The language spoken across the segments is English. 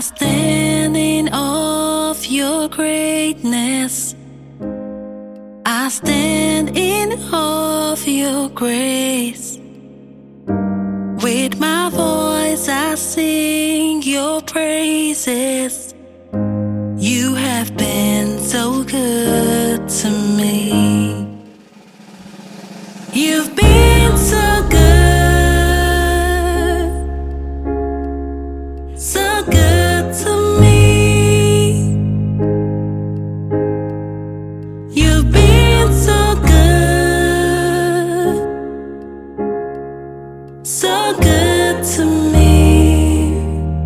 stand in awe of your greatness. I stand in awe of your grace. With my voice I sing your praises. You have been so good to me. You've been so good, so good to me. You've been so good, so good to me.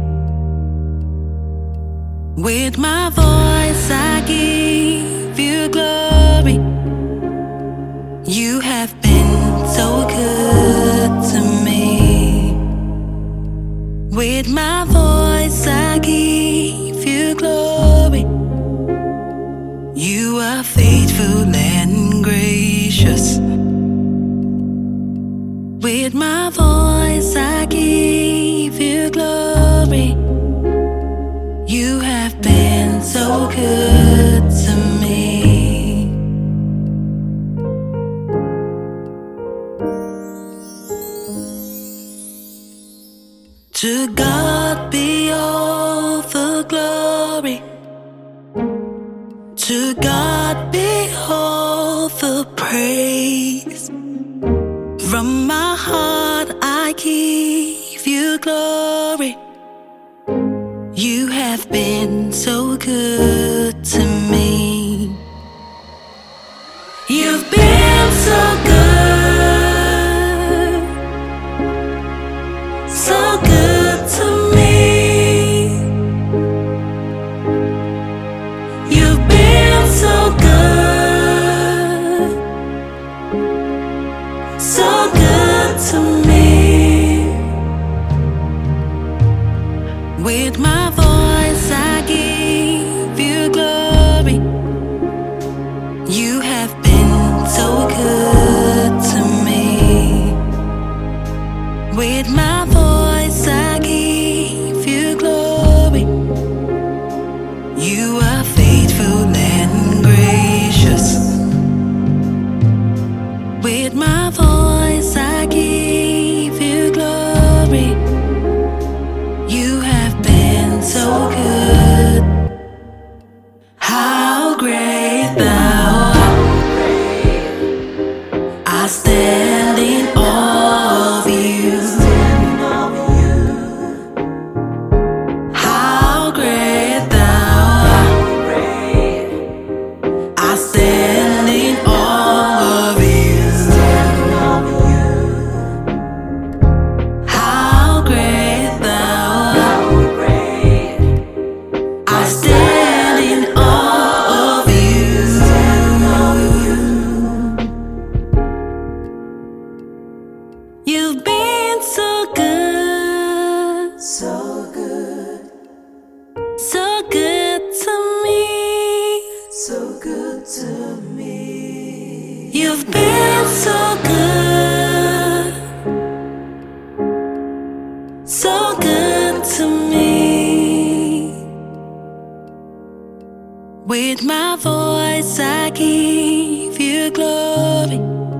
With my voice I give you glory. You have been so good to me. With my voice I give you glory. You are faithful and gracious. With my voice I give you glory. You have been so good to me. To God be all the glory. To God be all the praise. From my heart I give you glory. You have been so good to me. You've been so good, so good to me. You've been so good, so good to me. With my voice I give you glory. You have been so good to me. With my voice I give you glory. You are faithful and gracious. With my voice I give you glory. You have been so good. How great thou art. I stand in awe of you. How great thou art. I stand in awe of you. How great thou art. I stand in awe of you. You've been so good, so good, so good to me, so good to me. You've been so good, so good to me. With my voice I give you glory.